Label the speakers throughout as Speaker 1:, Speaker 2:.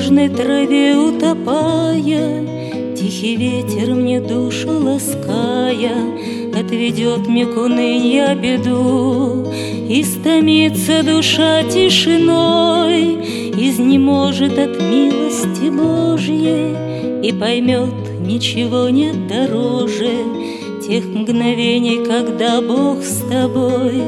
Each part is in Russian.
Speaker 1: нежной траве утопая, тихий ветер мне душу лаская, отведет мне к унынья беду. Истомится душа тишиной, изнеможет от милости Божьей, и поймет, ничего нет дороже тех мгновений, когда Бог с тобой.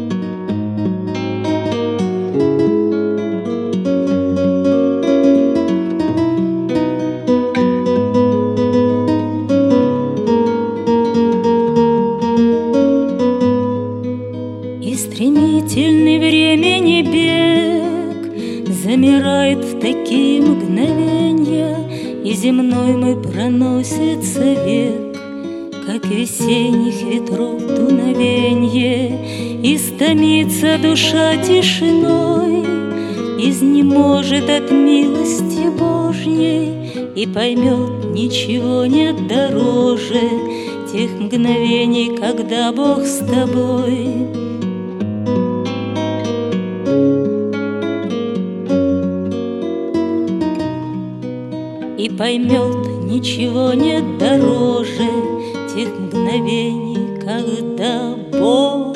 Speaker 1: И стремительный времени бег замирает в такие мгновенья, и земной мой проносится век, как весенних ветров дуновенье. Истомится душа тишиной, изнеможет от милости Божьей, и поймет, ничего нет дороже тех мгновений, когда Бог с тобой. И поймет, ничего нет дороже тех мгновений, когда Бог